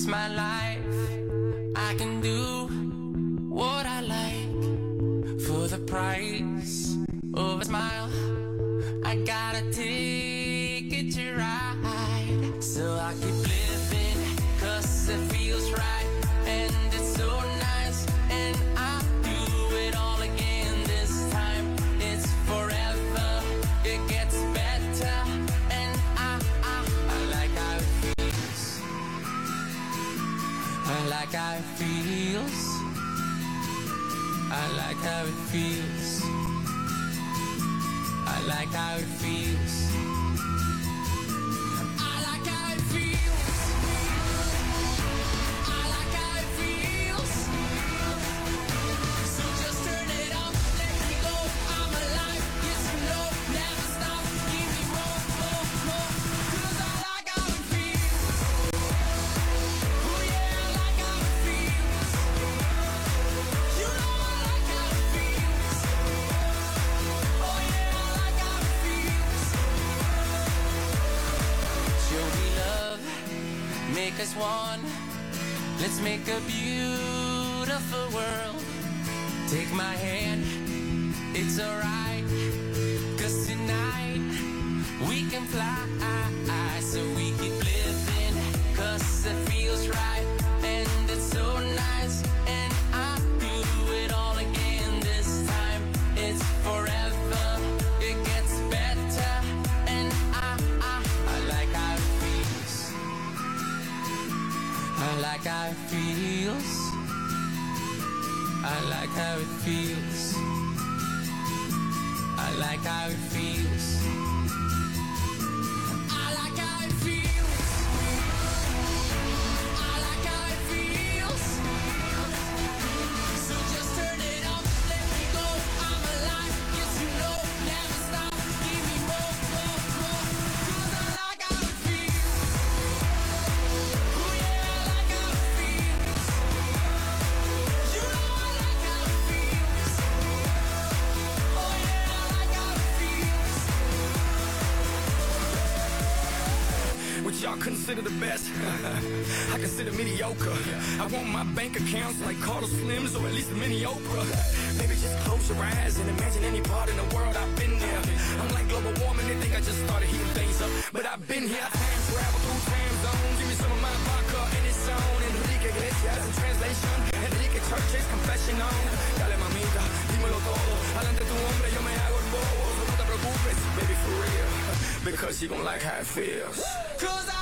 It's my life. I can do what I like for the price of a smile. I got a ticket to ride, so I keep living 'cause it feels right and it's so nice, and I do it all again this time. It's forever, it gets better, and I like how it feels. I like how it feels. I like how it feels. I like how it feels. I like how it feels. I like how it feels. So just turn it up, let me go. I'm alive, yes you know, never stop. Give me more, more, more. 'Cause I like how it feels. Oh yeah, I like how it feels. You know I like how it feels. Oh yeah, I like how it feels. Show me love, make us one. Let's make a beautiful world. Take my hand, it's alright. 'Cause tonight we can fly. So we keep living 'cause it feels right and it's so nice, and I do it all again this time. It's forever, it gets better, and I like how it feels. I like how it feels. I like how it feels. I like how it feels. I like how it feels. I like how it feels. So just turn it up, let me go. I'm alive, yes you know, never stop. Give me more, more, more. 'Cause I like how it feels. Oh yeah, I like how it feels. You know I like how it feels. Oh yeah, I like how it feels. What y'all consider the best? I consider mediocre. I want my bank accounts like Carlos Slims or at least a mini Oprah. Maybe just close your eyes and imagine any part in the world I've been there. I'm like global warming, they think I just started heating things up, but I've been here. I time travel through time zones. Give me some of my vodka in its own. Enrique Iglesias in translation. Enrique Church's confession on. Dale mamita, dímelo todo. Adelante tu hombre, yo me hago el bobo. So no te preocupes, baby, for real. Because you gon' like how it feels. 'Cause